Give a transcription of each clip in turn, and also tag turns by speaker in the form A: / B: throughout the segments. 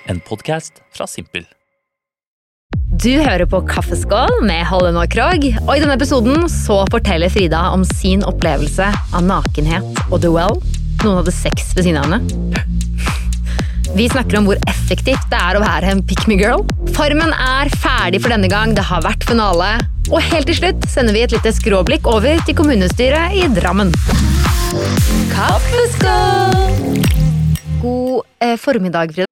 A: En podcast fra Simpel.
B: Du hører på Kaffeskål med Holland og Krog, og i denne episoden så forteller Frida om sin opplevelse av nakenhet og duell. Noen hadde sex ved siden av henne. Vi snakker om hvor effektivt det er å være en pick-me-girl. Formen er ferdig for denne gang, det har vært finale. Og helt til slutt sender vi et lite skråblikk over til kommunestyret i Drammen. Kaffeskål! God formiddag, Frida.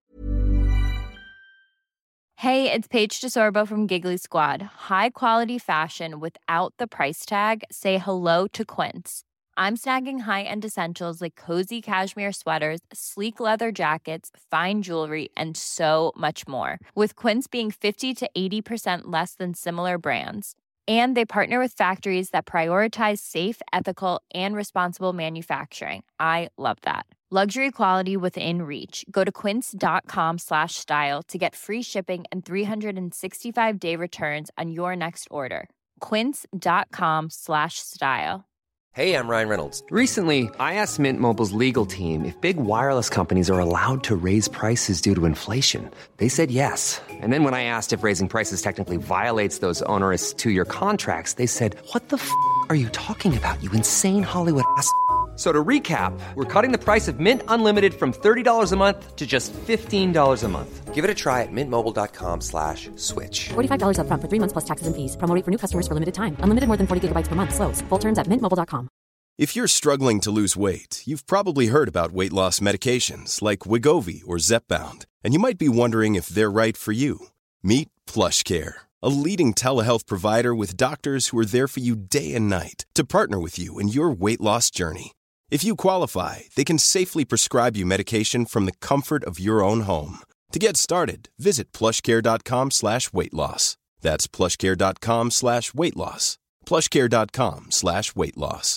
C: Hey, it's Paige DeSorbo from Giggly Squad. High quality fashion without the price tag. Say hello to Quince. I'm snagging high-end essentials like cozy cashmere sweaters, sleek leather jackets, fine jewelry, and so much more. With Quince being 50 to 80% less than similar brands. And they partner with factories that prioritize safe, ethical, and responsible manufacturing. I love that. Luxury quality within reach. Go to quince.com/style to get free shipping and 365-day returns on your next order. Quince.com/style.
D: Hey, I'm Ryan Reynolds. Recently, I asked Mint Mobile's legal team if big wireless companies are allowed to raise prices due to inflation. They said yes. And then when I asked if raising prices technically violates those onerous two-year contracts, they said, "What the f*** are you talking about, you insane Hollywood ass?" So to recap, we're cutting the price of Mint Unlimited from $30 a month to just $15 a month. Give it a try at mintmobile.com/switch.
E: $45 up front for 3 months plus taxes and fees. Promo rate for new customers for limited time. Unlimited more than 40 gigabytes per month. Slows full terms at mintmobile.com.
F: If you're struggling to lose weight, you've probably heard about weight loss medications like Wegovy or Zepbound, and you might be wondering if they're right for you. Meet PlushCare, a leading telehealth provider with doctors who are there for you day and night to partner with you in your weight loss journey. If you qualify, they can safely prescribe you medication from the comfort of your own home. To get started, visit plushcare.com/weightloss. That's plushcare.com/weightloss. plushcare.com/weightloss.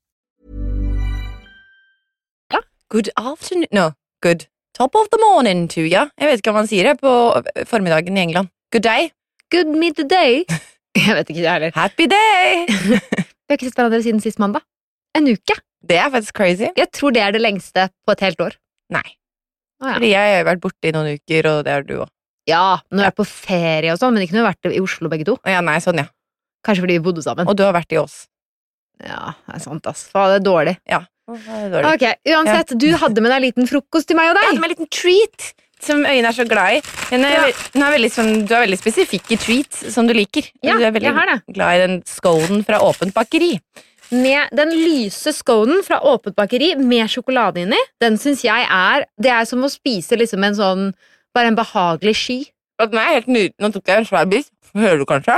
G: Good afternoon, no, good top of the morning to ya. Jeg vet ikke hva man sier det på formiddagen i England. Good day.
B: Good midday. Jeg vet ikke det heller.
G: Happy day.
B: Vi har ikke sett hverandre siden sist mandag. En uke.
G: Det er faktisk crazy.
B: Jeg tror det er det lengste på et helt år.
G: Nei.
B: Å, ja.
G: Fordi jeg har vært borte i noen uker, og det har du også.
B: Ja, nå har jeg vært på ferie og sånn, men ikke når jeg har vært i Oslo begge to.
G: Å ja, nei, sånn ja.
B: Kanskje fordi vi bodde sammen.
G: Og du har vært i Ås.
B: Ja, det er sant, ass. Faen, det er dårlig.
G: Ja. Det er dårlig.
B: Ok, uansett, du hadde med deg en liten frokost til meg og
G: Jeg
B: deg.
G: hadde med en liten treat, som Øyne er så glad i. Hun er veldig sånn, du er veldig spesifikk i treats, som du liker.
B: Ja,
G: du er veldig
B: jeg har det.
G: glad i den sconen fra Åpent Bakeri.
B: Med den lyse sconen fra Åpent Bakeri med sjokolade inni. Den synes jeg det er som å spise liksom en sånn, bare en behagelig sky.
G: Og den er helt nydelig. Nå tok jeg en svær bit. Hører du kanskje?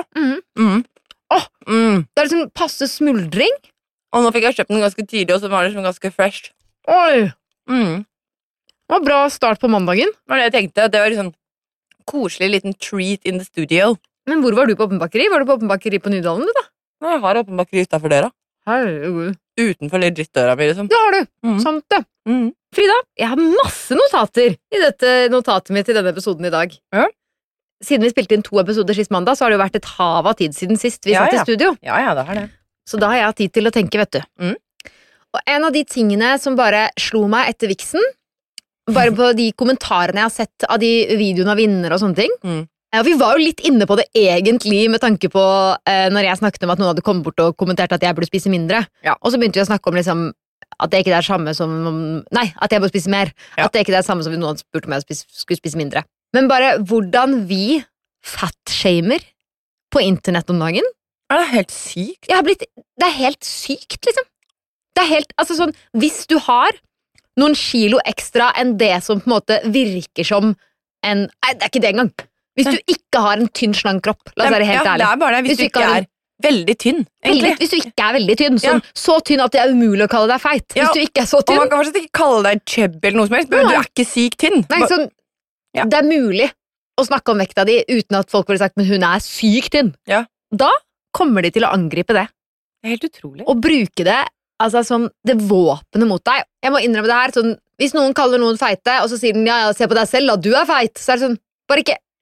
B: Det er liksom passe smuldring.
G: Og nå fikk jeg kjøpt den ganske tidlig, og så var det liksom ganske fresh.
B: Oi! Det var bra start på mandagen.
G: Det var det jeg tenkte. Det var liksom koselig liten treat in the studio.
B: Men hvor var du på Åpent Bakeri? Var du på Åpent Bakeri på Nydalen, du da?
G: Jeg har Åpent Bakeri utenfor døra.
B: Herregud.
G: Utenfor legit-døra mi, liksom.
B: Det har du. Sant det. Frida, jeg har masse notater i dette notatet mitt i denne episoden i dag.
G: Ja.
B: Siden vi spilte inn 2 episoder sist mandag, så har det jo vært et hav av tid siden sist vi satt i studio.
G: Ja, det har det.
B: Så da har jeg hatt tid til å tenke, vet du. Og en av de tingene som bare slo meg etter viksen, bare på de kommentarene jeg har sett av de videoene av vinner og sånne ting, og vi var jo litt inne på det egentlig med tanke på når jeg snakket om at noen hadde kommet bort og kommentert at jeg burde spise mindre.
G: Ja.
B: Og så begynte vi å snakke om liksom, at det ikke er det samme som nei, at jeg burde spise mer.
G: Ja.
B: At det ikke er det samme som hvis noen spurte om jeg skulle spise mindre. Men bare hvordan vi fatshamer på internett om dagen.
G: Er det helt sykt?
B: Det er helt sykt, liksom. Det er helt, altså sånn, hvis du har noen kilo ekstra enn det som på en måte virker som en, nei, det er ikke det engang. Hvis du ikke har en tynn, slank kropp, la oss være helt ærlig.
G: Det er bare det, hvis du ikke er veldig tynn, egentlig.
B: Hvis du ikke er veldig tynn, sånn, så tynn at det er umulig å kalle deg feit. Hvis du ikke er så tynn.
G: Og man kan fortsatt ikke kalle deg chubby eller noe som helst, men du er ikke sykt tynn.
B: Nei, sånn, det er mulig å snakke om vekta di uten at folk ville sagt, men hun er sykt tynn.
G: Ja.
B: Da kommer de til å angripe det.
G: Det er helt utrolig.
B: Og bruke det, altså som det våpenet mot deg. Jeg må innrømme det her, sånn, hvis noen kaller noen feite, og så sier den, ja, se på deg selv, da, du er feit, så er det sånn, bare ikke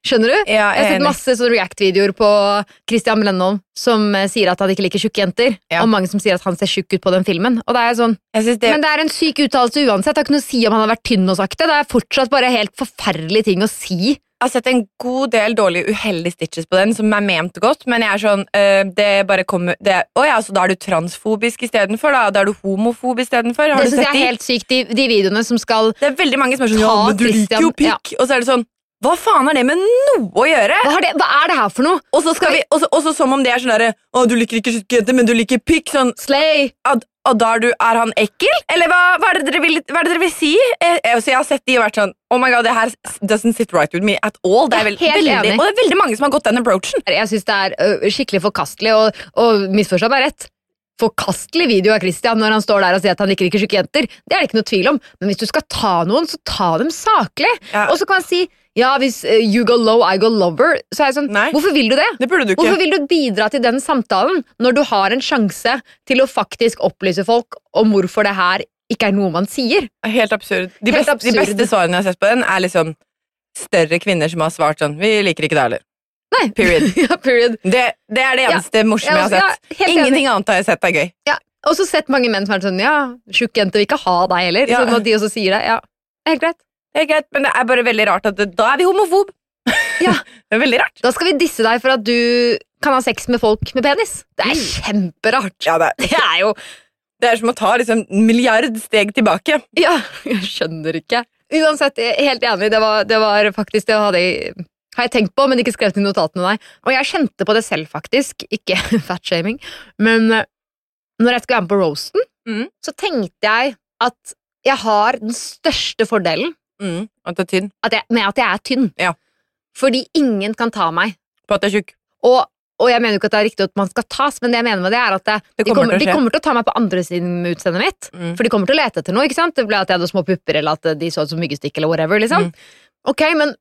B: Skjønner du?
G: Ja,
B: Jeg har sett masse sånne react-videoer på Christian Blenholm som sier at han ikke liker tjukke jenter, og mange som sier at han ser tjukk ut på den filmen. Og det er sånn, men det er en syk uttalelse uansett. Det har ikke noe å si om han har vært tynn og sagt det. Det er fortsatt bare helt forferdelige ting å si.
G: Jeg har sett en god del dårlige uheldige stitches på den, som er ment godt, men jeg er sånn, det bare kommer, så da er du transfobisk i stedet for, da er du homofob i stedet for.
B: Det synes jeg er helt sykt, de videoene som skal
G: det er veldig mange som er sånn, men du liker jo pikk, og så er det sånn, hva faen er det med noe å gjøre?
B: Hva er det her for noe?
G: Og så som om det er sånn der, du liker ikke jenter, men du liker pikk, sånn,
B: slay!
G: Og da er han ekkel? Eller hva er det dere vil si? Så jeg har sett de og vært sånn, oh my god, det her doesn't sit right with me at all. Det er veldig, og det er veldig mange som har gått den approachen.
B: Jeg synes det er skikkelig forkastelig, og misforstått meg rett. Forkastelig video av Christian når han står der og sier at han liker ikke tjukke jenter. Det er det ikke noe tvil om, men hvis du skal ta noen, så ta dem saklig. Og så kan han si, ja, hvis you go low, I go lower, så er jeg sånn, hvorfor vil du det?
G: Det burde du ikke.
B: Hvorfor vil du bidra til den samtalen når du har en sjanse til å faktisk opplyse folk om hvorfor det her ikke er noe man sier?
G: Helt absurd. De beste svarene jeg har sett på den er liksom større kvinner som har svart sånn, vi liker ikke det heller.
B: Nei.
G: Period.
B: Ja, period.
G: Det er det eneste morsomme jeg har sett. Ingenting annet har jeg sett er gøy.
B: Ja, og så sett mange menn som er sånn, ja, tjukk jente vil ikke ha deg heller. Så når de også sier det, ja, helt greit.
G: Helt greit, men det er bare veldig rart at da er vi homofob.
B: Ja.
G: Det er veldig rart.
B: Da skal vi disse deg for at du kan ha sex med folk med penis. Det er kjemperart.
G: Ja, det er jo det er som å ta liksom milliard steg tilbake.
B: Ja, jeg skjønner ikke. Uansett, helt enig, det var faktisk det har jeg tenkt på, men ikke skrevet i notatene deg. Og jeg kjente på det selv faktisk, ikke fatshaming, men når jeg skulle være med på roasten, så tenkte jeg at jeg har den største fordelen
G: at du er tynn.
B: Med at jeg er tynn.
G: Ja.
B: Fordi ingen kan ta meg.
G: På at du er tjukk.
B: Og jeg mener jo ikke at det er riktig at man skal tas, men det jeg mener med det er at de kommer til å ta meg på andre siden med utseendet mitt, for de kommer til å lete etter noe, ikke sant? Det ble at jeg hadde små pupper, eller at de så ut som myggestikk, eller whatever, liksom. Ok,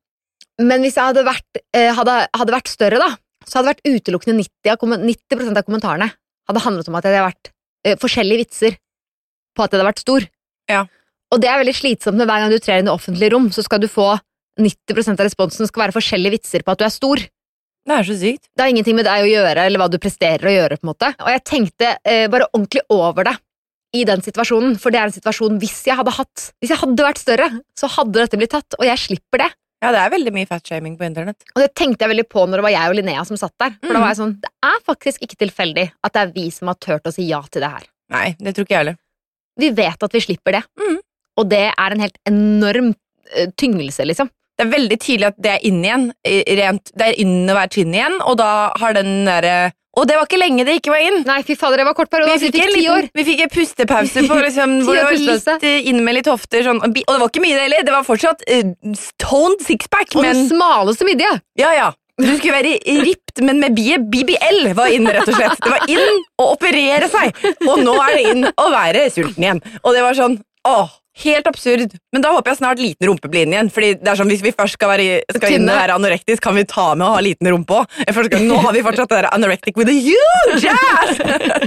B: men hvis jeg hadde vært større da, så hadde det vært utelukkende 90% av kommentarene hadde handlet om at jeg hadde vært forskjellige vitser på at jeg hadde vært stor.
G: Ja.
B: Og det er veldig slitsomt når hver gang du trer inn i offentlig rom, så skal du få 90% av responsen skal være forskjellige vitser på at du er stor.
G: Det er så sykt.
B: Det har ingenting med deg å gjøre, eller hva du presterer å gjøre, på en måte. Og jeg tenkte bare ordentlig over det i den situasjonen, for det er en situasjon hvis jeg hadde vært større, så hadde dette blitt tatt, og jeg slipper det.
G: Ja, det er veldig mye fatshaming på internett.
B: Og det tenkte jeg veldig på når det var jeg og Linnea som satt der, for da var jeg sånn, det er faktisk ikke tilfeldig at det er vi som har tørt å si ja til det her.
G: Nei, det tror ikke jeg heller.
B: Vi vet at vi slipper det, og det er en helt enorm tyngelse, liksom.
G: Det er veldig tydelig at det er inn igjen, det er inn å være tynn igjen, og da har den der... Og det var ikke lenge det ikke var inn.
B: Nei, fy fader, det var kort periode. Vi fikk 10 år.
G: Vi fikk en pustepause på liksom, hvor det var litt inn med litt hofter, sånn, og det var ikke mye det heller. Det var fortsatt toned sixpack.
B: Og den smaleste midje.
G: Ja. Du skulle være ript, men med BBL var inn, rett og slett. Det var inn å operere seg, og nå er det inn å være sulten igjen. Og det var sånn, helt absurd. Men da håper jeg snart liten rumpe blir inn igjen, fordi det er sånn, hvis vi først skal inn og være anorektisk, kan vi ta med å ha liten rumpe også. Nå har vi fortsatt det der anorektic with a huge ass!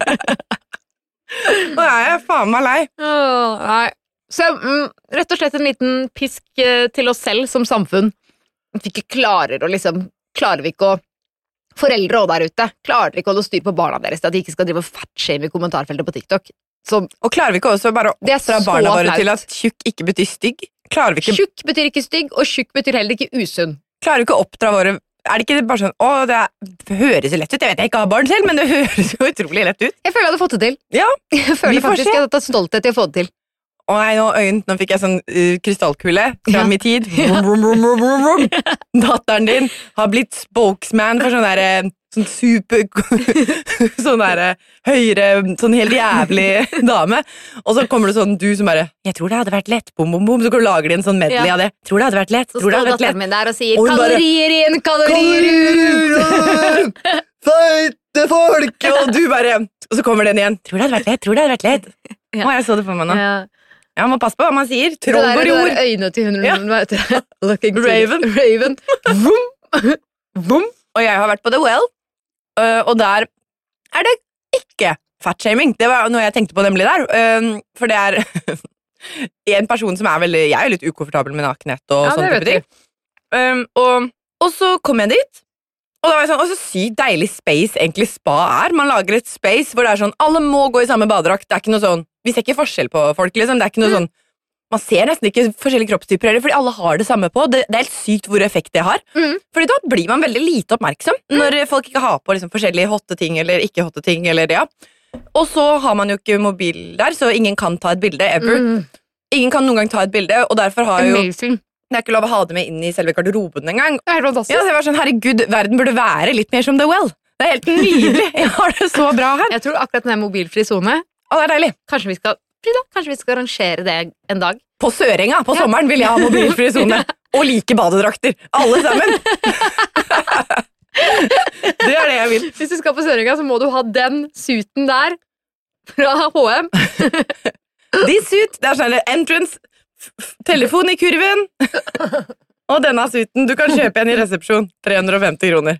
G: Nå er jeg faen meg lei.
B: Nei. Så rett og slett en liten pisk til oss selv som samfunn. Vi klarer vi ikke å foreldre også der ute, klarer ikke å holde styr på barna deres, at de ikke skal drive og fatshame i kommentarfeltet på TikTok.
G: Og klarer vi ikke også bare å oppdra barna våre til at tjukk ikke betyr stygg?
B: Tjukk betyr ikke stygg, og tjukk betyr heller ikke usunn.
G: Klarer vi ikke å oppdra våre... Er det ikke bare sånn, det høres jo lett ut, jeg vet jeg ikke har barn selv, men det høres jo utrolig lett ut.
B: Jeg føler jeg hadde fått det til.
G: Ja,
B: jeg føler faktisk jeg hadde tatt stolthet til å få det til.
G: Nei, nå fikk jeg sånn krystallkule fram i tid. Datteren din har blitt spokesman for sånn der... Sånn super sånn der høyre, sånn helt jævlig dame. Og så kommer det sånn, du som bare jeg tror det hadde vært lett, bom, bom, bom. Så lager de en sånn medley av det. Tror det hadde vært lett,
B: så står datteren min der og sier kalorier inn, kalorier ut.
G: Feite folk. Og du bare, og så kommer den igjen. Tror det hadde vært lett. Å, jeg så det for meg nå. Ja, man må passe på hva man sier. Troll går i ord.
B: Det der øynene til hunden, vet du.
G: Raven. Vroom. Og jeg har vært på The Well. Og der er det ikke fatshaming. Det var noe jeg tenkte på nemlig der. For det er en person som er veldig... Jeg er litt ukomfortabel med nakenhet og sånne type ting. Og Og så kom jeg dit, og det var sånn, så sykt deilig space egentlig spa Man lager et space hvor det sånn, alle må gå i samme badedrakt. Det ikke noe sånn, vi ser ikke forskjell på folk, liksom. Det ikke noe sånn, man ser nesten ikke forskjellige kroppstyper heller, fordi alle har det samme på. Det helt sykt hvor effekt det har. Fordi da blir man veldig lite oppmerksom når folk ikke har på liksom, forskjellige hotte ting eller ikke hotte ting. Eller, ja. Og så har man jo ikke mobil der, så ingen kan ta et bilde ever. Ingen kan noen gang ta et bilde, og derfor har jo det ikke lov å ha det med inn i selve garderoben en gang.
B: Det helt fantastisk.
G: Ja, så jeg var sånn, herregud, verden burde være litt mer som The Well. Det helt nydelig. Jeg har det så bra her.
B: Jeg tror akkurat den mobilfri zone.
G: Det deilig.
B: Kanskje vi skal arrangere det en dag.
G: På Sørenga, på sommeren vil jeg ha mobilfri zone. Og like badedrakter. Alle sammen. Det det jeg vil.
B: Hvis du skal på Sørenga, så må du ha den suiten der fra H&M.
G: This suit, det sånn entrance, telefon i kurven. Og denne suiten, du kan kjøpe en i resepsjon. 350 kroner.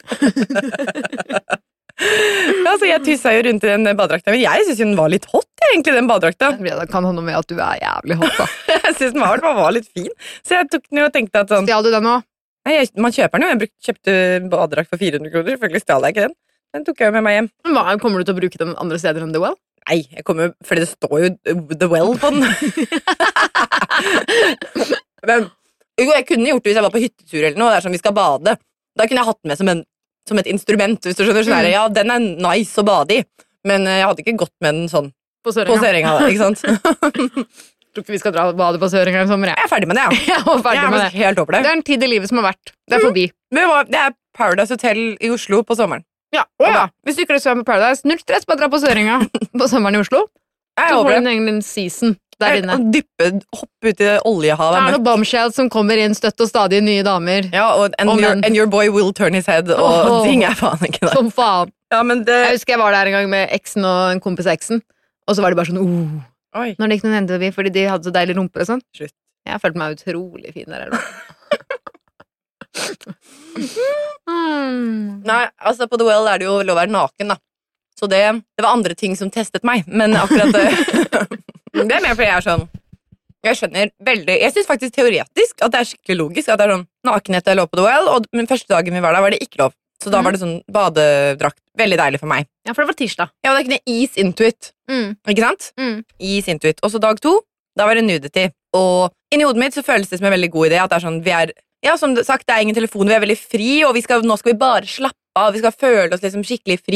G: Altså, jeg tyssa jo rundt i den badedrakta, men jeg synes den var litt hot, egentlig, den badedrakta.
B: Det kan ha noe med at du jævlig hot, da.
G: Jeg synes den var litt fin, så jeg tok den jo og tenkte at sånn...
B: Stjal du den nå?
G: Nei, man kjøper den jo. Jeg kjøpte badedrakt for 400 kroner, selvfølgelig stjal jeg ikke den. Den tok jeg jo med meg hjem.
B: Men kommer du til å bruke den andre steder enn The Well?
G: Nei, fordi det står jo The Well på den. Men jeg kunne gjort det hvis jeg var på hyttetur eller noe, det sånn vi skal bade. Da kunne jeg hatt den med som et instrument, hvis du skjønner. Sånn ja, den nice å bade i, men jeg hadde ikke gått med den sånn på Sørenga, ikke sant?
B: Tror ikke vi skal dra og bade på Sørenga i sommer.
G: Jeg ferdig med det, ja.
B: Jeg er
G: helt over det.
B: Det en tid i livet som har vært. Det forbi.
G: Det Paradise Hotel i Oslo på sommeren.
B: Ja, hvis du ikke har lyst til å være med Paradise, null stress, bare dra på Sørenga på sommeren i Oslo. Så får du en egen season der inne.
G: Hoppe ut i det oljehavet.
B: Det noen bombshells som kommer inn støtt og stadig nye damer.
G: Ja, and your boy will turn his head, og ting faen ikke der.
B: Som faen.
G: Ja, men
B: jeg husker jeg var der en gang med eksen og en kompis eksen, og så var det bare sånn,
G: Oi.
B: Når det gikk noen hender vi, fordi de hadde så deilig rumper og sånn.
G: Slutt.
B: Jeg følte meg utrolig fin der.
G: Nei, altså på The Well det jo lov å være naken da. Så det var andre ting som testet meg. Men akkurat det mer fordi jeg sånn jeg skjønner veldig, jeg synes faktisk teoretisk at det skikkelig logisk at det sånn nakenhet er lov på The Well, men første dagen vi var der var det ikke lov. Så da var det sånn badedrakt, veldig deilig for meg.
B: Ja, for det var tirsdag.
G: Ja, og da kunne jeg ease into it. Ikke sant? Ease into it. Og så dag 2, da var det nudity. Og inni hodet mitt så føles det som en veldig god idé at det sånn, ja, som sagt, det ingen telefon, vi veldig fri, og nå skal vi bare slappe av, vi skal føle oss liksom skikkelig fri.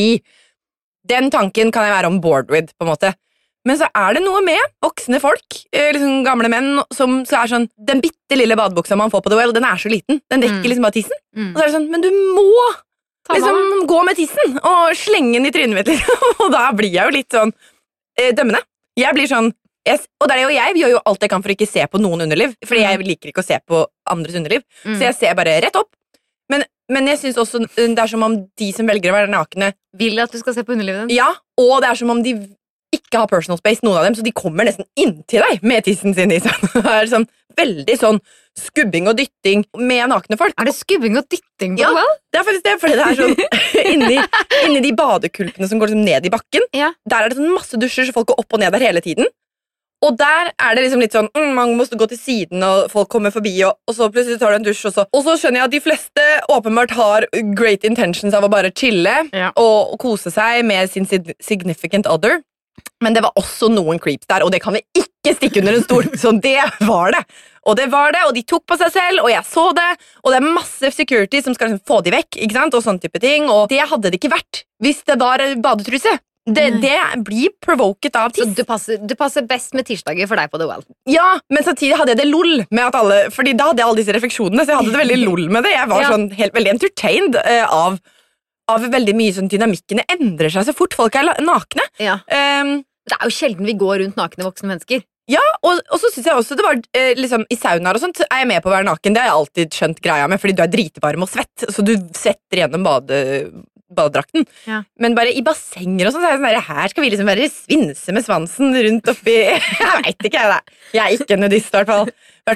G: Den tanken kan jeg være on board with, på en måte. Men så det noe med voksne folk, liksom gamle menn, som så sånn, den bitte lille badebuksa man får på The Well, den så liten, den dekker liksom bare tissen. Og så det sånn, men du må liksom gå med tissen, og slenge den i trynet mitt, liksom. Og da blir jeg jo litt sånn dømmende. Jeg blir sånn, og jeg gjør jo alt jeg kan for å ikke se på noen underliv, fordi jeg liker ikke å se på andres underliv, så jeg ser bare rett opp. Men jeg synes også det som om de som velger å være nakne
B: vil at du skal se på underlivet din.
G: Ja, og det som om de ikke har personal space, noen av dem, så de kommer nesten inntil deg med tissen sin i sånn. Det sånn veldig sånn skubbing og dytting med nakne folk.
B: Det skubbing og dytting på
G: The Well? Ja, det faktisk det, fordi det sånn inni de badekulpene som går liksom ned i bakken, der det sånn masse dusjer, så folk går opp og ned der hele tiden. Og der det liksom litt sånn, man må gå til siden, og folk kommer forbi, og så plutselig tar du en dusj, og så skjønner jeg at de fleste åpenbart har great intentions av å bare chille, og kose seg med sin significant other. Men det var også noen creeps der, og det kan vi ikke stikke under en stol, så det var det. Og de tok på seg selv, og jeg så det, og det masse security som skal liksom få de vekk, ikke sant, og sånne type ting, og det hadde det ikke vært hvis det var badetruse. Det blir provoket av tiss.
B: Så du passer best med tirsdager for deg på The Well.
G: Ja, men samtidig hadde jeg det lol med at alle, fordi da hadde jeg alle disse refleksjonene, så jeg hadde det veldig lol med det. Jeg var sånn veldig entertained av veldig mye sånn dynamikkene endrer seg så fort folk nakne.
B: Ja. Det jo sjelden vi går rundt nakne voksne mennesker.
G: Ja, og så synes jeg også det var liksom, i saunaer og sånt jeg med på å være naken. Det har jeg alltid skjønt greia med, fordi du dritvarm og svett, så du svetter gjennom badedrakten. Ja. Men bare i bassenger og sånn, så jeg sånn her skal vi liksom være svinse med svansen rundt oppi. Jeg vet ikke, jeg er ikke nudist i hvert fall.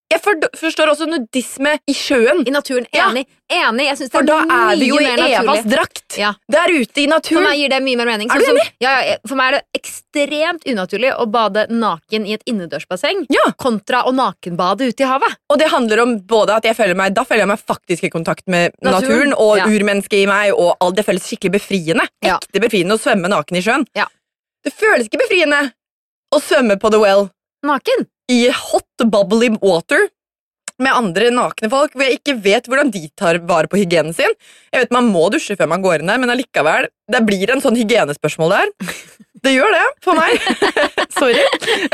G: Jeg forstår også nudisme i sjøen.
B: I naturen, enig. Jeg synes det
G: For da er vi jo i
B: mye mer
G: Evas
B: naturlig.
G: drakt.
B: Ja.
G: Der ute i
B: For
G: naturen.
B: meg gir det mye mer mening.
G: Er du enig?
B: For meg er det ekstremt unaturlig å bade naken i et innendørsbasseng kontra å nakenbade ute i havet.
G: Og det handler om både at da føler jeg meg faktisk i kontakt med naturen og urmennesket i meg, og alt det føles skikkelig befriende. Ekte befriende å svømme naken i sjøen. Det føles ikke befriende å svømme på The Well.
B: Naken?
G: I hot, bubbly water med andre nakne folk, hvor jeg ikke vet hvordan de tar vare på hygienen sin. Jeg vet man må dusje før man går inn der, men allikevel, det blir en sånn hygienespørsmål der. Det gjør det, for meg. Sorry.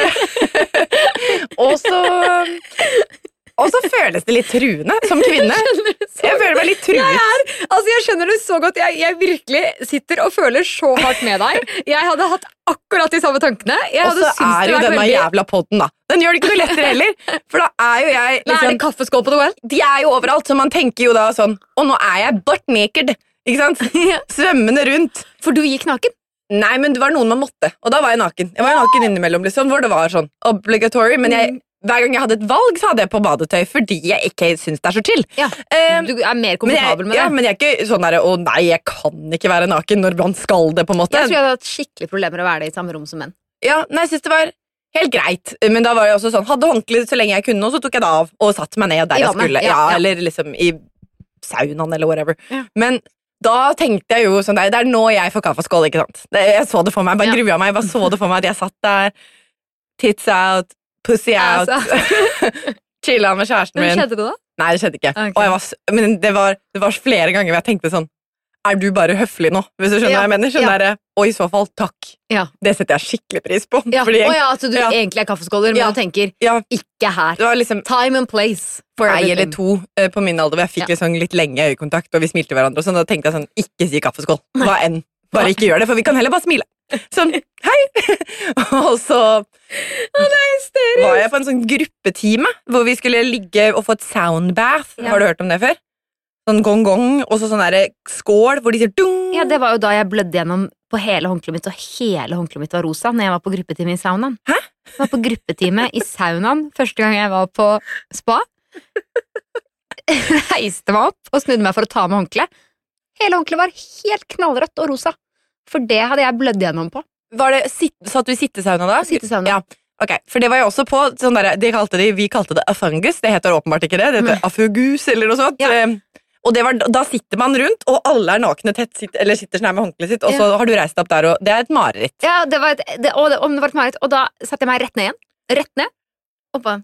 G: Og så føles det litt truende som kvinne. Jeg føler meg litt truet.
B: Jeg skjønner det så godt. Jeg virkelig sitter og føler så hardt med deg. Jeg hadde hatt akkurat de samme tankene.
G: Og så er jo denne jævla podden, da. Den gjør det ikke noe lettere heller. For da er jo jeg
B: liksom, er det kaffeskål på The Well?
G: De er jo overalt, så man tenker jo da sånn, og nå er jeg butt naked. Ikke sant? Svømmende rundt.
B: For du gikk naken?
G: Nei, men det var noen man måtte. Og da var jeg naken. Jeg var naken innimellom, liksom, hvor det var sånn obligatory, men hver gang jeg hadde et valg, så hadde jeg på badetøy fordi jeg ikke synes det er så chill.
B: Du er mer komfortabel med det.
G: Men jeg er ikke sånn der, å nei, jeg kan ikke være naken når man skal det, på en måte.
B: Jeg tror jeg hadde hatt skikkelig problemer å være det i samme rom som menn.
G: Ja, nei, jeg synes det var helt greit. Men da var jeg også sånn, hadde håndkle så lenge jeg kunne, og så tok jeg det av og satt meg ned der jeg skulle. Eller liksom i saunaen eller whatever. Men da tenkte jeg jo sånn, det er nå jeg får kaffeskål, ikke sant? Jeg så det for meg, bare grua meg, bare så det for meg at jeg satt der, tits out, pussy out, chilla med kjæresten min.
B: Skjedde det da?
G: Nei, det skjedde ikke.
B: Okay.
G: Men det var flere ganger hvor jeg tenkte sånn, er du bare høflig nå? Hvis du skjønner hva jeg mener? Sånn der, og i så fall, takk. Det setter jeg skikkelig pris på.
B: Altså du egentlig er kaffeskåler, men du tenker, ikke her.
G: Det var liksom
B: time and place.
G: Ei eller to på min alder, hvor jeg fikk liksom litt lenge øyekontakt, og vi smilte hverandre, og sånn, da tenkte jeg sånn, ikke si kaffeskål. Hva enn. Bare ikke gjør det, for vi kan heller bare smile. Sånn, hei! Og så var jeg på en sånn gruppetime hvor vi skulle ligge og få et soundbath. Har du hørt om det før? Sånn gong-gong, og så sånn der skål hvor de sier dung.
B: Ja, det var jo da jeg blødde gjennom på hele håndkleet mitt, og hele håndkleet mitt var rosa når jeg var på gruppetime i saunaen.
G: Hæ?
B: Jeg var på gruppetime i saunaen første gang jeg var på spa. Reiste meg opp og snudde meg for å ta med håndkleet. Hele håndkleet var helt knallrødt og rosa. For det hadde jeg blødd gjennom på.
G: Var det, satt du i sittesauna da?
B: Sittesauna.
G: Ja, ok. For det var jeg også på, sånn der, vi kalte det afungus, det heter åpenbart ikke det, det heter afugus eller noe sånt. Og det var, da sitter man rundt, og alle er nakne tett, eller sitter sånn her med håndkleet sitt, og så har du reist opp der, og det er et mareritt.
B: Ja, det var et mareritt, og da satte jeg meg rett ned igjen. Rett ned. Og bare,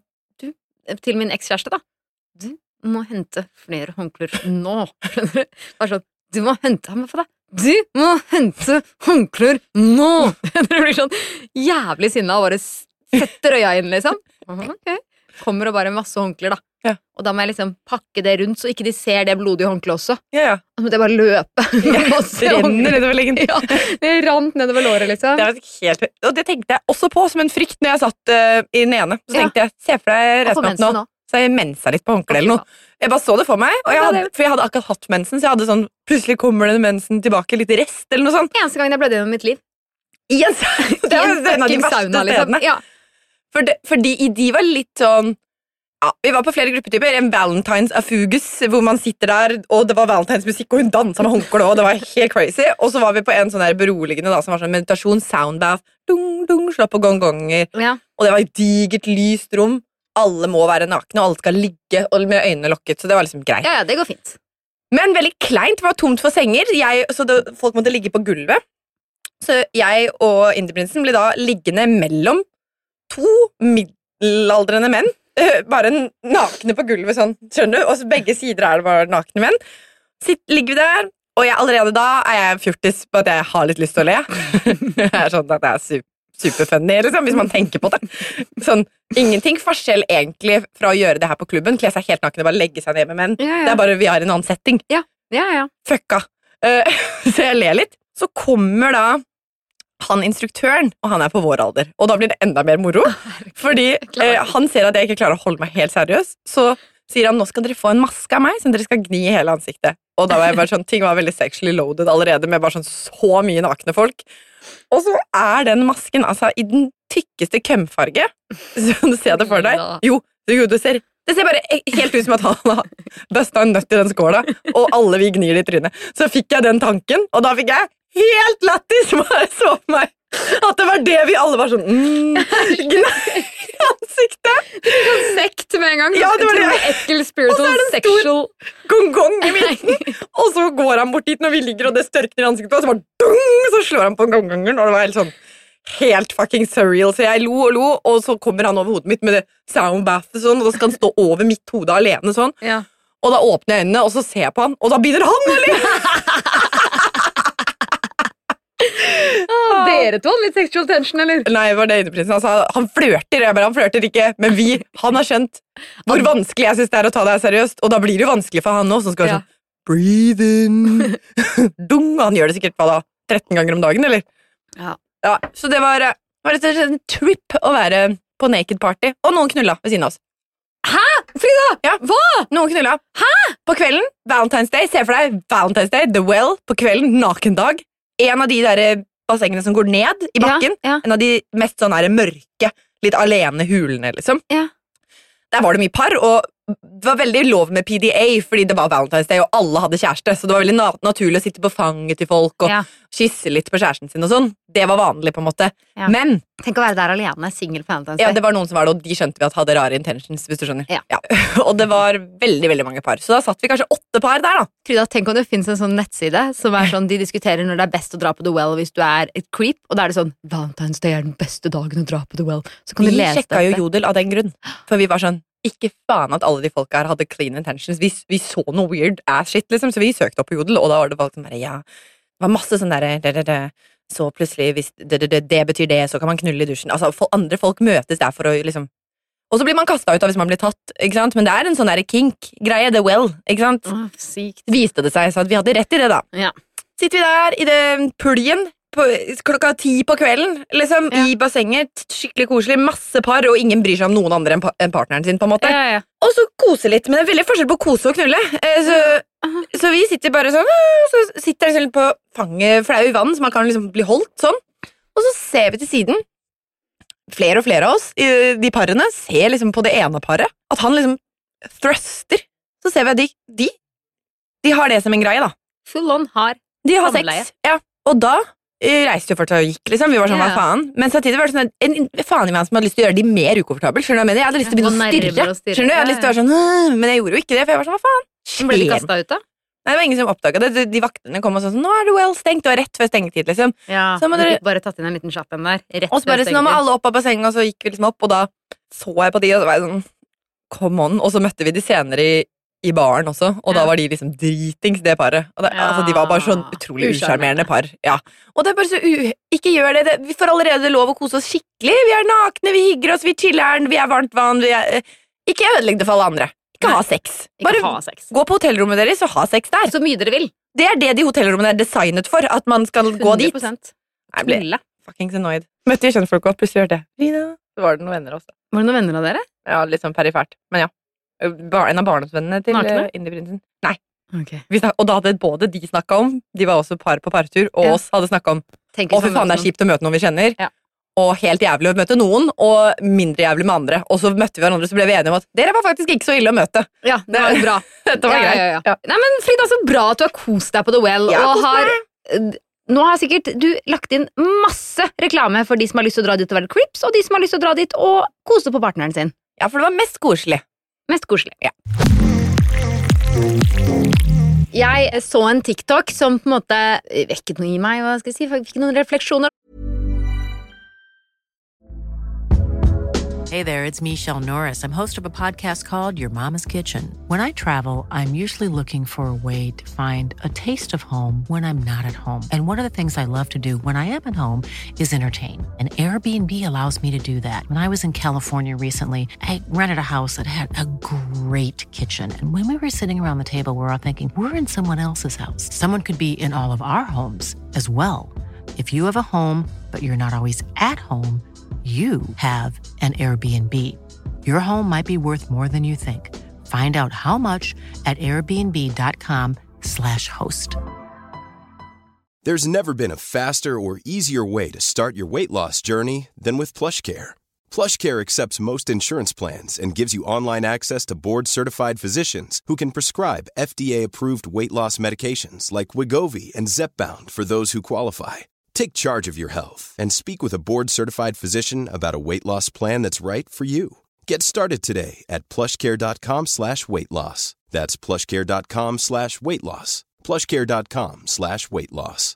B: til min ekskjæreste da, du må hente flere håndklær nå. Skjønner du? Bare sånn, du må hente ham for deg. Du må hente håndklær nå! Det blir sånn jævlig sinna og bare setter øya inn, liksom. Ok. Kommer og bare masse håndklær, da. Og da må jeg liksom pakke det rundt, så ikke de ser det blodige håndkleet også. Så må jeg bare løpe.
G: Det renner nedover leggen.
B: Ja, det rant nedover låret, liksom.
G: Det var helt, og det tenkte jeg også på som en frykt når jeg satt i den ene. Så tenkte jeg, se for deg resten opp nå. Så jeg mensa litt på håndkleet eller noe. Jeg bare så det for meg, og for jeg hadde akkurat hatt mensen, så jeg hadde sånn, plutselig kommer den mensen tilbake, litt rest eller noe sånt.
B: Eneste gangen jeg ble det med mitt liv.
G: Det var en av de verste stedene.
B: Ja.
G: Fordi de var litt sånn, vi var på flere gruppetyper, en Valentine's afugus, hvor man sitter der, og det var Valentine's musikk, og hun danset med håndkle, og det var helt crazy. Og så var vi på en sånn der beroligende da, som var sånn meditasjon, soundbath, dung, dung, slapp på gong-gonger, og det var et digert lyst rom. Alle må være nakne, og alle skal ligge med øynene lokket, så det var liksom greit.
B: Ja, det går fint.
G: Men veldig kleint, det var tomt for senger, folk måtte ligge på gulvet. Så jeg og Indieprinsen ble da liggende mellom to middelaldrende menn, bare nakne på gulvet sånn, skjønner du? Og så begge sider er det bare nakne menn. Ligger vi der, og allerede da er jeg fjortis på at jeg har litt lyst til å le. Det er sånn at det er superfunny, liksom, hvis man tenker på det. Sånn, ingenting forskjell egentlig fra å gjøre det her på klubben, kle seg helt naken og bare legge seg ned med menn. Det er bare vi har en annen setting. Fucka. Så jeg ler litt. Så kommer da han instruktøren, og han er på vår alder. Og da blir det enda mer moro, fordi han ser at jeg ikke klarer å holde meg helt seriøs, så sier han, nå skal dere få en maske av meg, som dere skal gni i hele ansiktet. Og da var jeg bare sånn, ting var veldig sexually loaded allerede, med bare sånn så mye nakne folk. Og så er den masken altså i den tykkeste kømfarge. Så du ser det for deg. Jo, du ser Det ser bare helt ut som at han har bøsta en nøtt i den skåla, og alle vi gnir det i trynet. Så fikk jeg den tanken, og da fikk jeg helt lættis som jeg så på meg. At det var det vi alle var sånn gnei i ansiktet.
B: Sekt med en gang.
G: Ja, det var det.
B: Ekkel spiritual sexual
G: gong i midten. Og så går han bort dit når vi ligger, og det størkner i ansiktet, og så bare dung, så slår han på gonggongen, og det var helt sånn helt fucking surreal, så jeg lo og lo, og så kommer han over hodet mitt med det sound bath og sånn, og da skal han stå over mitt hode alene sånn, og da åpner jeg øynene, og så ser jeg på han, og da begynner han å le!
B: Dere to litt sexual tension, eller?
G: Nei, var det inneprinsen. Han sa, han flørter, jeg bare, han flørter ikke, men han har skjønt hvor vanskelig jeg synes det er å ta deg seriøst, og da blir det jo vanskelig for han også, som skal være sånn, breathe in, dung, han gjør det sikkert på da, 13 ganger om dagen, eller? Ja, så det var rett og slett en trip å være på naked party, og noen knulla ved siden av oss.
B: Hæ? Frida?
G: Ja.
B: Hva?
G: Noen knulla. Hæ? På kvelden, Valentine's Day, se for deg Valentine's Day, The Well, på kvelden, nakendag. En av de der bassengene som går ned i bakken, en av de mest sånn her mørke, litt alene hulene, liksom. Ja. Der var det mye par, og det var veldig lov med PDA, fordi det var Valentine's Day, og alle hadde kjæreste, så det var veldig naturlig å sitte på fanget til folk, og kysse litt på kjæresten sin og sånn. Det var vanlig, på en måte. Ja. Men
B: tenk å være der alene, single på Valentine's Day.
G: Ja, det var noen som var det, og de skjønte vi at hadde rare intentions, hvis du skjønner. Ja. Og det var veldig, veldig mange par, så da satt vi kanskje 8 par der, da.
B: Frida, tenk om det finnes en sånn nettside som er sånn, de diskuterer når det er best å dra på The Well hvis du er et creep, og da er det sånn, Valentine's Day er den beste dagen å dra på The Well. Så kan du lese dette. Vi sjekket jo Jodel av den grunn, for vi var sånn, ikke faen at alle de folka her hadde clean intentions. Vi så noe weird ass shit, liksom, så vi søkte opp på Jodel, og da var det bare sånn, ja, det var masse sånn der, så plutselig, hvis det betyr det, så kan man knulle i dusjen. Altså, andre folk møtes der for å, liksom, og så blir man kastet ut av hvis man blir tatt, ikke sant? Men det er en sånn der kink-greie, The Well, ikke sant? Sykt.
G: Viste det seg, så at vi hadde rett i det da. Ja. Sitter vi der i det puljen, klokka 10 på kvelden, liksom, i bassenget, skikkelig koselig, masse par, og ingen bryr seg om noen andre enn partneren sin, på en måte. Ja. Og så kose litt, men det er veldig forskjell på kose og knulle. Så vi sitter bare sånn, så sitter jeg på fanget flau i vann, så man kan liksom bli holdt sånn. Og så ser vi til siden, flere og flere av oss, de parene, ser liksom på det ene paret, at han liksom thruster. Så ser vi at de har det som en greie, da.
B: Full on har.
G: De har sex, ja. Og da reiste jo fortsatt og gikk, liksom. Vi var sånn, hva faen? Men samtidig var det sånn en faen i meg som hadde lyst til å gjøre de mer ukomfortabel. Skjønner du hva jeg mener? Jeg hadde lyst til å begynne å stirre. Skjønner du? Jeg hadde lyst til å være sånn, men jeg gjorde jo ikke det, for jeg var sånn, hva faen?
B: Ble de kastet ut da?
G: Nei, det var ingen som oppdaget det. De vaktene kom og sa sånn, nå er det well stengt, det var rett før stengetid, liksom.
B: Ja, så du fikk bare tatt inn en liten kjappen der.
G: Og så bare sånn, nå må alle opp av bassenget, og så gikk vi liksom opp, og da så jeg på de, og så var jeg sånn, come on, og så møtte vi de senere i baren også, og da var de liksom dritings, det paret. Og det, altså, de var bare sånn utrolig usjarmerende par. Ja. Og det er bare så ikke gjør det. Vi får allerede lov å kose oss skikkelig. Vi er nakne, vi hygger oss, vi chiller'n, vi er varmt vann, ikke ødelegg det for alle andre. Ikke ha sex. Bare gå på hotellrommet deres og ha sex der.
B: Så mye dere vil.
G: Det er det de hotellrommene er designet for, at man skal gå dit.
B: 100%.
G: Jeg ble fucking annoyed. Møtte jeg kjentfolk og plutselig hørte jeg. Så var det noen venner også.
B: Var det noen venner av dere?
G: Ja, litt sånn perifert, men ja. En av barndomsvennene til Indieprinsen. Nei.
B: Okay.
G: Og da hadde både de snakket om, de var også par på partur, og oss hadde snakket om, og for faen det er kjipt å møte noen vi kjenner, og helt jævlig å møte noen, og mindre jævlig med andre. Og så møtte vi hverandre, så ble vi enige om at dere var faktisk ikke så ille å møte.
B: Ja, det var bra.
G: Dette var greit.
B: Ja. Nei, men Frida, så bra at du har kost deg på The Well, og nå har sikkert du lagt inn masse reklame for de som har lyst til å dra dit og være creeps, og de som har lyst til å dra dit og kose på partneren sin.
G: Ja, for det var mest koselig.
B: Mest koselig.
G: Ja.
B: Jeg så en TikTok som på en måte vekket noe i meg, hva skal jeg si, fikk noen refleksjoner.
H: Hey there, it's Michelle Norris. I'm host of a podcast called Your Mama's Kitchen. When I travel, I'm usually looking for a way to find a taste of home when I'm not at home. And one of the things I love to do when I am at home is entertain. And Airbnb allows me to do that. When I was in California recently, I rented a house that had a great kitchen. And when we were sitting around the table, we were all thinking, we're in someone else's house. Someone could be in all of our homes as well. If you have a home, but you're not always at home, you have an Airbnb. Your home might be worth more than you think. Find out how much at airbnb.com/host.
F: There's never been a faster or easier way to start your weight loss journey than with PlushCare. PlushCare accepts most insurance plans and gives you online access to board-certified physicians who can prescribe FDA-approved weight loss medications like Wegovy and Zepbound for those who qualify. Take charge of your health and speak with a board-certified physician about a weight loss plan that's right for you. Get started today at plushcare.com/weightloss. That's plushcare.com/weightloss. plushcare.com/weightloss.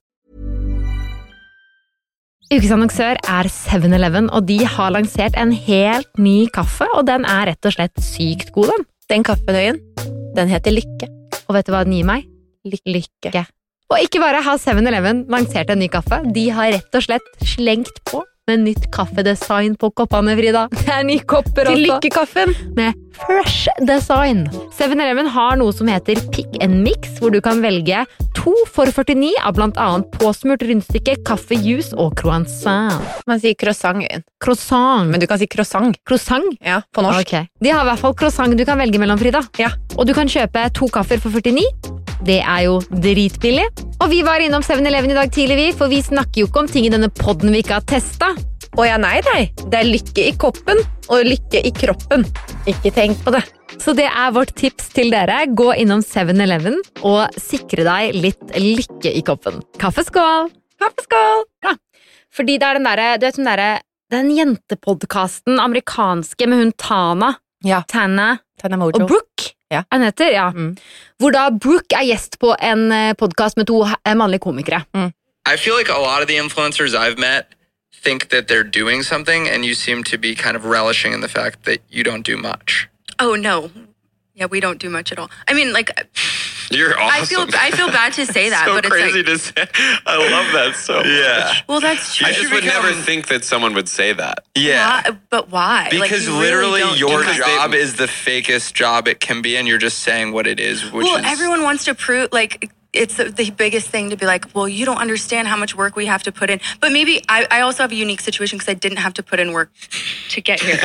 B: Ukens annonsør 7-Eleven, og de har lansert en helt ny kaffe, og den rett og slett sykt god, den.
G: Den kaffedøyen, den heter Lykke.
B: Og vet du hva den gir meg? Lykke. Og ikke bare har 7-Eleven lansert en ny kaffe, de har rett og slett slengt på med nytt kaffedesign på koppene, Frida. Det nye kopper også.
G: Til Lykkekaffen.
B: Med fresh design. 7-Eleven har noe som heter Pick and Mix, hvor du kan velge 2 for 49 av blant annet påsmurt rundstykke, kaffe, juice og croissant.
G: Man sier croissant.
B: Croissant.
G: Men du kan si croissant.
B: Croissant?
G: Ja, på norsk.
B: Ok. De har I hvert fall croissant du kan velge mellom, Frida.
G: Ja.
B: Og du kan kjøpe 2 kaffer for 49. Det jo dritbillig. Og vi var innom 7-Eleven I dag tidlig, for vi snakker jo ikke om ting I denne podden vi ikke har testet.
G: Å ja, nei. Det lykke I koppen og lykke I kroppen. Ikke tenk på det.
B: Så det vårt tips til dere. Gå innom 7-Eleven og sikre deg litt lykke I koppen. Kaffeskål!
G: Kaffeskål!
B: Ja, fordi det den der, du vet den der, den jentepodcasten, amerikanske med hun Tana.
G: Ja.
B: Tana
G: Mojo.
B: Og Brooke.
G: Ja.
B: Han heter, ja. Hvor da Brooke gjest på en podcast med 2 mannlige komikere.
I: I feel like a lot of the influencers I've met think that they're doing something, and you seem to be kind of relishing in the fact that you don't do much.
J: Oh, no. Yeah, we don't do much at all. I mean, like...
I: You're awesome.
J: I feel bad to say that,
I: so
J: but it's
I: crazy
J: like...
I: to say. I love that so much.
J: Well, that's true.
K: I just would never think that someone would say that.
I: Yeah.
J: But why?
I: Because
J: like,
I: literally
J: really
I: your job is the fakest job it can be, and you're just saying what it is, which
J: well,
I: is...
J: everyone wants to prove, like... It's the biggest thing to be like, well, you don't understand how much work we have to put in. But maybe I also have a unique situation because I didn't have to put in work to get here.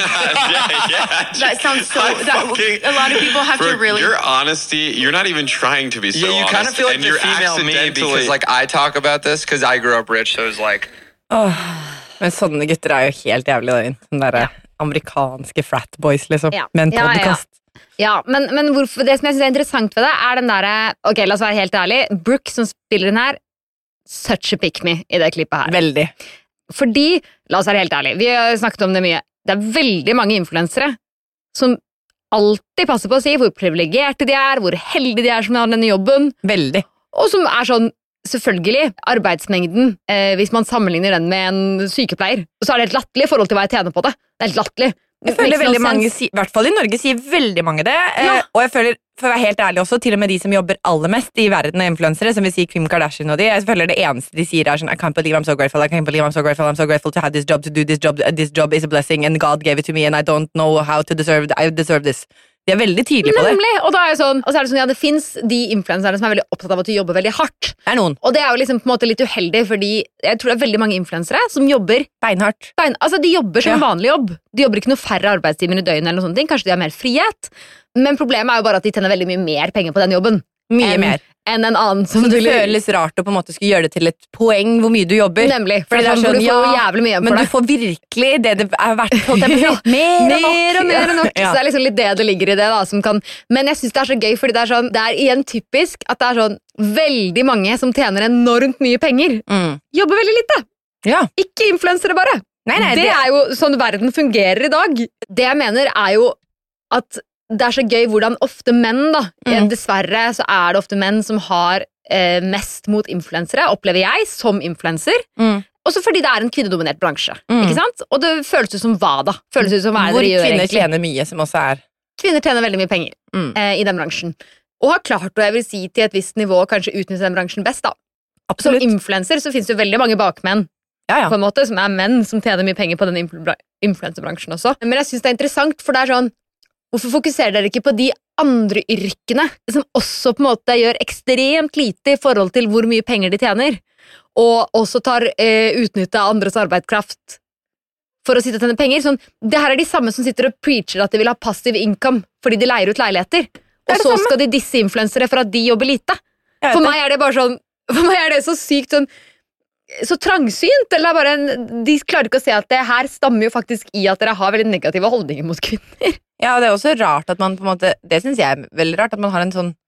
J: That sounds so... a lot of people have to really...
K: Your honesty, you're not even trying to be so honest.
I: Yeah, you kind of feel like the female me because like I talk about this because I grew up rich, so it's like...
G: Men sånne gutter jo helt jævlig da inn. Sånne der amerikanske fratboys, liksom.
B: Ja.
G: Med en podcast.
B: Ja, men hvorfor, det som jeg synes interessant ved det, den der... Ok, la oss være helt ærlig. Brooke, som spiller den her, such a pick me I det klippet her.
G: Veldig.
B: Fordi, la oss være helt ærlig, vi har snakket om det mye. Det veldig mange influencere som alltid passer på å si hvor privilegerte de hvor heldige de som har denne jobben.
G: Veldig.
B: Og som sånn, selvfølgelig, arbeidsmengden, hvis man sammenligner den med en sykepleier, så det helt latterlig I forhold til hva jeg tjener på det. Det helt latterlig.
G: Jeg føler veldig mange, I hvert fall I Norge, sier veldig mange det. Og jeg føler, for å være helt ærlig også, til og med de som jobber aller mest I verden av influencere, som vi sier Kim Kardashian og jeg føler det eneste de sier sånn, I can't believe I'm so grateful, I can't believe I'm so grateful, I'm so grateful to have this job, to do this job is a blessing, and God gave it to me, and I don't know how to deserve it, I deserve this. De veldig tydelige på det.
B: Nemlig, og da sånn, og så det sånn, ja, det finnes de influencerne som veldig opptatt av at du jobber veldig hardt.
G: Det noen.
B: Og det jo liksom på en måte litt uheldig, fordi jeg tror det veldig mange influencere som jobber
G: beinhardt.
B: Altså, de jobber som en vanlig jobb. De jobber ikke noe færre arbeidstimer I døgnet eller noe sånt ting. Kanskje de har mer frihet. Men problemet jo bare at de tjener veldig mye mer penger på den jobben.
G: Mye mer.
B: Enn en annen som
G: det føles rart å på en måte skulle gjøre det til et poeng hvor mye du jobber.
B: Nemlig, for det sånn, du får jævlig mye
G: men du får virkelig det verdt mer
B: enn nok. Så det liksom litt det ligger I det da, som kan, men jeg synes det så gøy, fordi det sånn, det igjen typisk at det sånn, veldig mange som tjener enormt mye penger, jobber veldig lite.
G: Ja.
B: Ikke influencere bare.
G: Nei,
B: det jo sånn verden fungerer I dag. Det jeg mener jo at det så gøy hvordan ofte menn da, dessverre så det ofte menn som har mest mot influencere, opplever jeg som influencer, også fordi det en kvinnedominert bransje, ikke sant? Og det føles ut som hva da? Føles ut som hva
G: hvor
B: dere gjør
G: kvinner tjener mye, som også
B: Kvinner tjener veldig mye penger I den bransjen, og har klart, og jeg vil si til et visst nivå, kanskje utnytte den bransjen best da.
G: Absolutt.
B: Som influencer så finnes det jo veldig mange bakmenn, på en måte, som menn som tjener mye penger på den influencerbransjen også. Men jeg synes det interessant, for det sånn, hvorfor fokuserer dere ikke på de andre yrkene som også på en måte gjør ekstremt lite I forhold til hvor mye penger de tjener, og også tar utnytte av andres arbeidskraft for å sitte og tjene penger? Sånn, det her de samme som sitter og preacher at de vil ha passive income fordi de leier ut leiligheter, og så skal de disse influencere for at de jobber lite. For meg det bare sånn, for meg det så sykt sånn, så trangsynt, eller er bare de klarer ikke å se at det her stammer jo faktisk i at dere har veldig negative holdninger mot kvinner.
G: Ja, og det er også rart at man på en måte, det synes jeg er veldig rart, at man har en sånn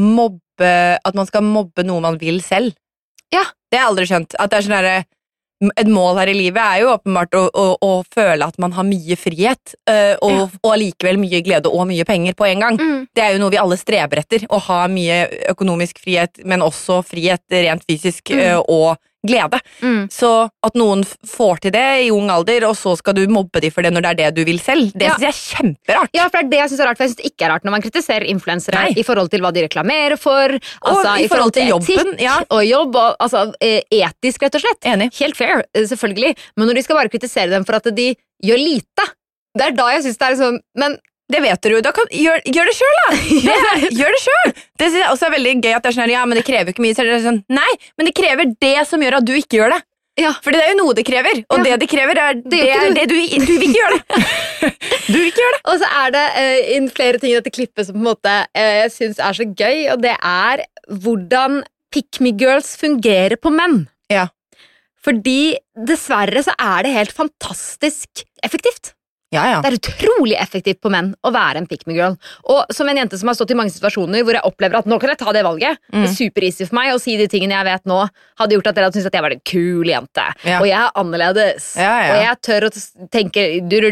G: at man skal mobbe noe man vil selv.
B: Ja.
G: Det har jeg aldri skjønt. At det er sånn her, et mål her i livet er jo åpenbart å føle at man har mye frihet, og allikevel mye glede og mye penger på en gang. Det er jo noe vi alle streber etter, å ha mye økonomisk frihet, men også frihet rent fysisk og glede. Så at noen får til det i ung alder, og så skal du mobbe dem for det når det er det du vil selv, det synes jeg er kjemperart.
B: Ja, for det er det jeg synes er rart, for jeg synes det ikke er rart når man kritiserer influensere i forhold til hva de reklamerer for, altså
G: og i forhold til jobben,
B: og jobb, og, altså etisk rett og slett.
G: Enig.
B: Helt fair, selvfølgelig, men når de skal bare kritisere dem for at de gjør lite, det er da jeg synes det er sånn, men
G: det vet du jo, da gjør det selv da. Gjør det selv. Det synes jeg også er veldig gøy at det er sånn, ja, men det krever jo ikke mye, så er det sånn, nei, men det krever det som gjør at du ikke gjør det.
B: Ja.
G: Fordi det er jo noe det krever, og det krever er det du vil ikke gjøre det. Du vil ikke gjøre det.
B: Og så er det flere ting i dette klippet som på en måte jeg synes er så gøy, og det er hvordan pick me girls fungerer på menn.
G: Ja.
B: Fordi dessverre så er det helt fantastisk effektivt.
G: Ja.
B: Det er utrolig effektivt på menn å være en pick-me-girl. Og som en jente som har stått i mange situasjoner hvor jeg opplever at nå kan jeg ta det valget. Det er super-easy for meg å si de tingene jeg vet nå hadde gjort at dere hadde syntes at jeg var en kul jente.
G: Ja.
B: Og jeg er annerledes.
G: Ja.
B: Og jeg tør å tenke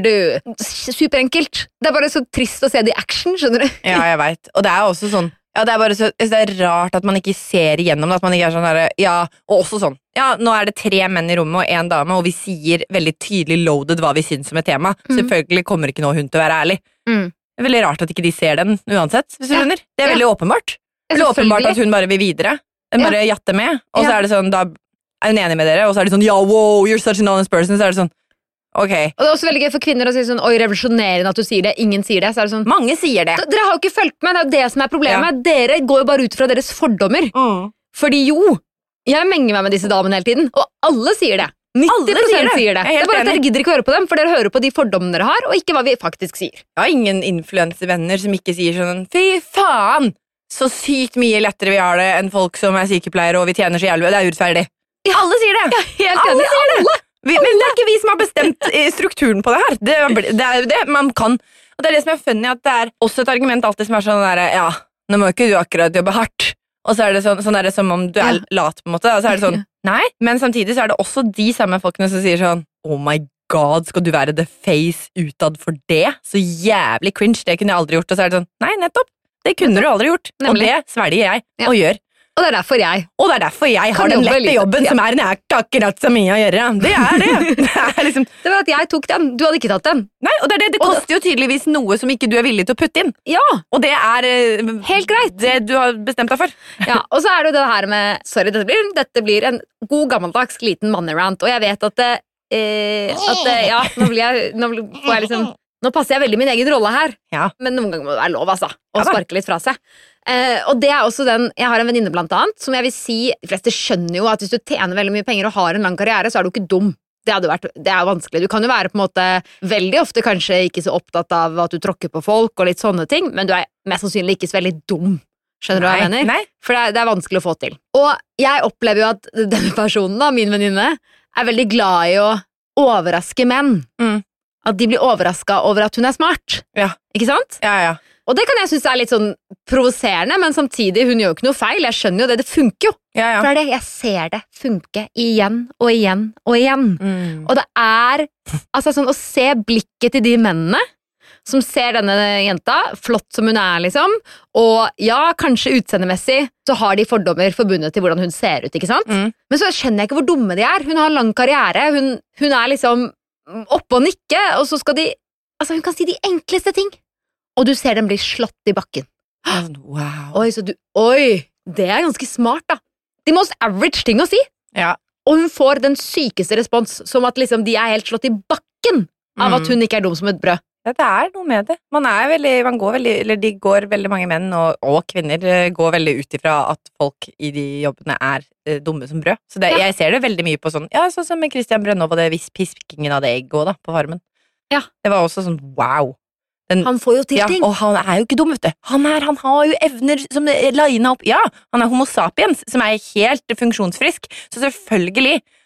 B: superenkelt. Det er bare så trist å se det i action, skjønner du?
G: Ja, jeg vet. Og det er også sånn, ja, det er bare så, det er rart at man ikke ser igjennom det, at man ikke er sånn der, ja, og også sånn, ja, nå er det 3 menn i rommet og 1 dame, og vi sier veldig tydelig loaded hva vi synes som et tema. Selvfølgelig kommer ikke nå hun til å være ærlig. Det er veldig rart at ikke de ser den uansett, hvis du skjønner. Det er veldig åpenbart. Det er åpenbart at hun bare vil videre. Den bare jatter med, og så er det sånn, da er hun enig med dere, og så er det sånn, ja, wow, you're such an honest person, så er det sånn, ok.
B: Og det er også veldig gøy for kvinner å si sånn, oi, revolusjonerende at du sier det, ingen sier det, så er det sånn,
G: mange sier det.
B: Dere har jo ikke fulgt med, det er jo det som er problemet. Dere går jo bare ut fra deres fordommer. Fordi jo, jeg menger meg med disse damene hele tiden, og alle sier det. 90% sier det. Det er bare at dere gidder ikke høre på dem, for dere hører på de fordommene dere har, og ikke hva vi faktisk sier.
G: Jeg har ingen influencervenner som ikke sier sånn, fy faen, så sykt mye lettere vi har det enn folk som er sykepleiere, og vi tjener så jævlig, det er urettferdig. Alle sier det.
B: Ja, helt enig. Alle.
G: Men det er ikke vi som har bestemt strukturen på det her. Det er jo det man kan. Og det er det som er funny, at det er også et argument alltid som er sånn der, ja, nå må ikke du akkurat jobbe hardt. Og så er det sånn der, som om du er lat på en måte. Og så er det sånn, nei, men samtidig så er det også de samme folkene som sier sånn, oh my god, skal du være the face utad for det? Så jævlig cringe, det kunne jeg aldri gjort. Og så er det sånn, nei, nettopp, det kunne du aldri gjort.
B: Nemlig.
G: Og det svelger jeg og gjør.
B: Og det er derfor jeg
G: har den lette jobben som er akkurat så mye å gjøre. Det er det. Det liksom,
B: det var at jeg tok den, du hadde ikke tatt den.
G: Nei, og det koster jo tydeligvis noe som ikke du er villig til å putte inn.
B: Ja.
G: Og det er
B: helt greit.
G: Det du har bestemt deg for.
B: Ja, og så er det jo det her med, sorry, dette blir en god gammeldags liten mannerant, og jeg vet at ja, nå passer jeg veldig min egen rolle her.
G: Ja.
B: Men noen ganger må det være lov, altså, å sparke litt fra seg. Og det er også den, jeg har en venninne blant annet, som jeg vil si, de fleste skjønner jo at hvis du tjener veldig mye penger og har en lang karriere, så er du ikke dum. Det er vanskelig. Du kan jo være på en måte veldig ofte kanskje ikke så opptatt av at du tråkker på folk og litt sånne ting, men du er mest sannsynlig ikke så veldig dum. Skjønner du hva jeg mener?
G: Nei.
B: For det er vanskelig å få til. Og jeg opplever jo at denne personen, da, min venninne, er veldig glad i å overraske menn. At de blir overrasket over at hun er smart.
G: Ja.
B: Ikke sant?
G: Ja.
B: Og det kan jeg synes er litt sånn provoserende, men samtidig, hun gjør jo ikke noe feil. Jeg skjønner jo det funker jo.
G: Ja.
B: For det er det, jeg ser det funke igjen og igjen og igjen. Og det er altså sånn å se blikket til de mennene som ser denne jenta, flott som hun er liksom, og ja, kanskje utseendemessig så har de fordommer forbundet til hvordan hun ser ut, ikke sant? Men så skjønner jeg ikke hvor dumme de er. Hun har lang karriere, hun er liksom oppe og nikke, og så skal de, altså hun kan si de enkleste ting. Og du ser dem bli slått i bakken.
G: Wow.
B: Oi, det er ganske smart da. The most average ting å si.
G: Ja.
B: Og hun får den sykeste respons, som at liksom de er helt slått i bakken av at hun ikke er dum som et brød.
G: Ja, det er noe med det. De går veldig mange menn og kvinner går veldig ut ifra at folk i de jobbene er dumme som brød. Så jeg ser det veldig mye på sånn, ja, sånn som med Christian Brønnov og det piskingen av det egg også da, på Farmen.
B: Ja.
G: Det var også sånn, wow.
B: Han får jo til ting.
G: Og han er jo ikke dum, vet du. Han har jo evner som lina opp. Ja, han er homo sapiens, som er helt funksjonsfrisk. Så selvfølgelig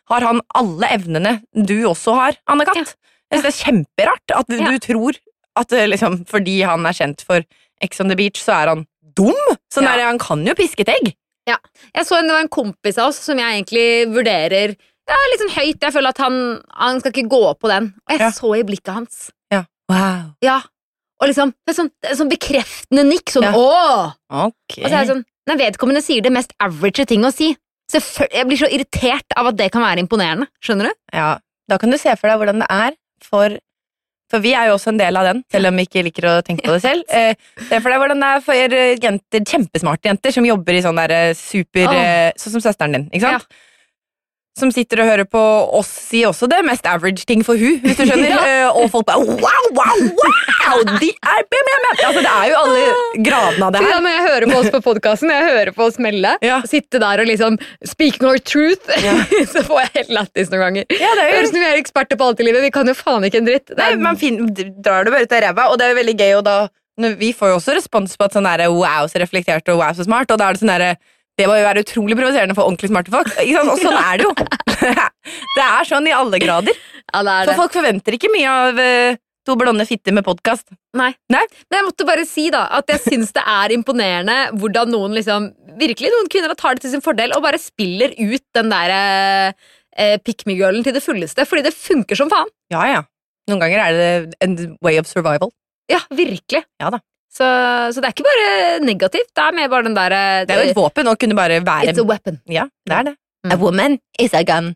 G: har han alle evnene du også har, Anne-Kat. Jeg synes det kjemperart at du tror at liksom, fordi han kjent for Ex on the Beach, så han dum. Sånn han kan jo piske et egg.
B: Ja, jeg så det var en kompis av oss som jeg egentlig vurderer litt sånn høyt. Jeg føler at han skal ikke gå på den. Og jeg så i blikket hans.
G: Ja, wow.
B: Ja, og liksom, det sånn bekreftende nikk, sånn, åh!
G: Okay.
B: Og så sånn, når vedkommende sier det mest average ting å si, så jeg blir så irritert av at det kan være imponerende, skjønner du?
G: Ja, da kan du se for deg hvordan det for vi jo også en del av den, selv om vi ikke liker å tenke på det selv. Se for deg hvordan det for jenter, kjempesmarte jenter, som jobber i sånn der super, sånn som søsteren din, ikke sant? Ja. Som sitter og hører på oss si også det mest average ting for hun, hvis du skjønner. Og folk bare, wow, de altså det jo alle gradene av det her.
B: Ja, når jeg hører på oss på podcasten, jeg hører på oss melde, sitte der og liksom, speaking our truth, så får jeg helt lattis noen ganger. Ja, det høres som vi eksperter på alt i livet, vi kan jo faen ikke en dritt.
G: Nei, man drar det bare ut av ræva, og det jo veldig gøy, og da, vi får jo også respons på at sånn wow, så reflektert, og wow, så smart, og da det sånn det må jo være utrolig provoserende for ordentlig smarte folk. Ikke sant? Og sånn det jo. Det sånn i alle grader.
B: Ja, det
G: for folk forventer ikke mye av to blonde fitter med podcast.
B: Nei. Men jeg måtte bare si da, at jeg synes det imponerende hvordan noen liksom, virkelig noen kvinner tar det til sin fordel og bare spiller ut den der pick-me-girlen til det fulleste, fordi det funker som faen.
G: Ja. Noen ganger det en way of survival.
B: Ja, virkelig.
G: Ja da.
B: Så det ikke bare negativt, det mer bare den der...
G: Det jo et våpen, og kunne bare være...
B: It's a weapon.
G: Ja, det det. A woman is a gun.